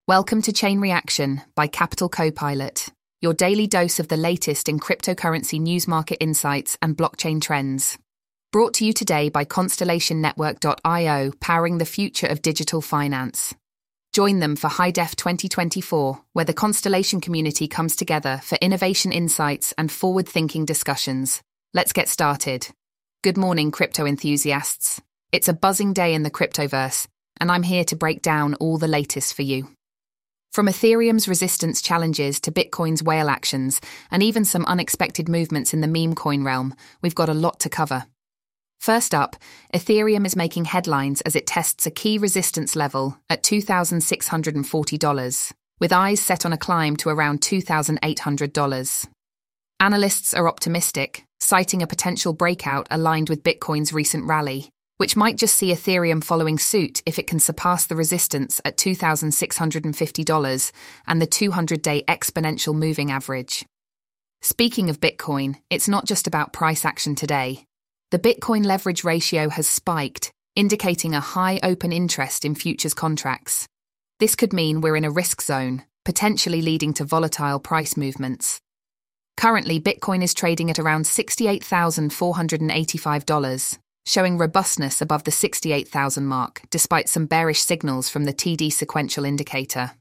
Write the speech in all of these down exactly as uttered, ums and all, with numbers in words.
Welcome to Chain Reaction by Capital Copilot, your daily dose of the latest in cryptocurrency news, market insights, and blockchain trends. Brought to you today by Constellation Network dot io, powering the future of digital finance. Join them for HiDef twenty twenty-four, where the Constellation community comes together for innovation insights and forward-thinking discussions. Let's get started. Good morning, crypto enthusiasts. It's a buzzing day in the cryptoverse, and I'm here to break down all the latest for you. From Ethereum's resistance challenges to Bitcoin's whale actions, and even some unexpected movements in the meme coin realm, we've got a lot to cover. First up, Ethereum is making headlines as it tests a key resistance level at two thousand six hundred forty dollars, with eyes set on a climb to around two thousand eight hundred dollars. Analysts are optimistic, citing a potential breakout aligned with Bitcoin's recent rally, which might just see Ethereum following suit if it can surpass the resistance at two thousand six hundred fifty dollars and the two hundred day exponential moving average. Speaking of Bitcoin, it's not just about price action today. The Bitcoin leverage ratio has spiked, indicating a high open interest in futures contracts. This could mean we're in a risk zone, potentially leading to volatile price movements. Currently, Bitcoin is trading at around sixty-eight thousand four hundred eighty-five dollars. Showing robustness above the sixty-eight thousand mark, despite some bearish signals from the T D sequential indicator.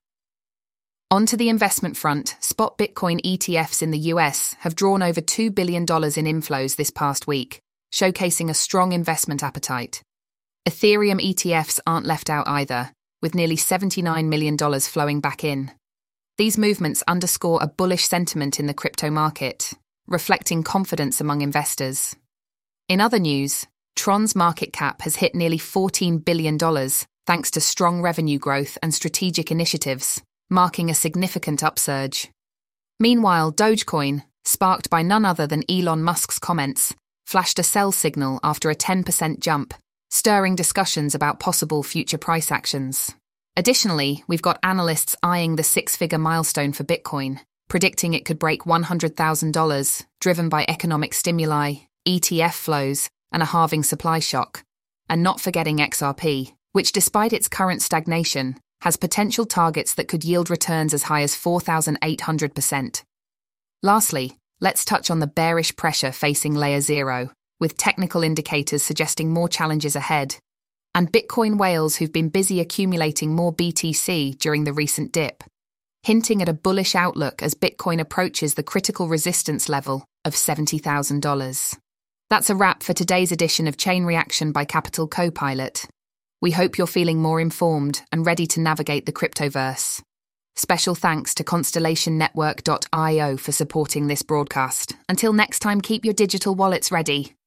On to the investment front, spot Bitcoin E T Fs in the U S have drawn over two billion dollars in inflows this past week, showcasing a strong investment appetite. Ethereum E T Fs aren't left out either, with nearly seventy-nine million dollars flowing back in. These movements underscore a bullish sentiment in the crypto market, reflecting confidence among investors. In other news, Tron's market cap has hit nearly fourteen billion dollars thanks to strong revenue growth and strategic initiatives, marking a significant upsurge. Meanwhile, Dogecoin, sparked by none other than Elon Musk's comments, flashed a sell signal after a ten percent jump, stirring discussions about possible future price actions. Additionally, we've got analysts eyeing the six-figure milestone for Bitcoin, predicting it could break one hundred thousand dollars, driven by economic stimuli, E T F flows, and a halving supply shock. And not forgetting X R P, which despite its current stagnation, has potential targets that could yield returns as high as four thousand eight hundred percent. Lastly, let's touch on the bearish pressure facing Layer Zero, with technical indicators suggesting more challenges ahead, and Bitcoin whales who've been busy accumulating more B T C during the recent dip, hinting at a bullish outlook as Bitcoin approaches the critical resistance level of seventy thousand dollars. That's a wrap for today's edition of Chain Reaction by Capital Copilot. We hope you're feeling more informed and ready to navigate the cryptoverse. Special thanks to Constellation Network dot io for supporting this broadcast. Until next time, keep your digital wallets ready.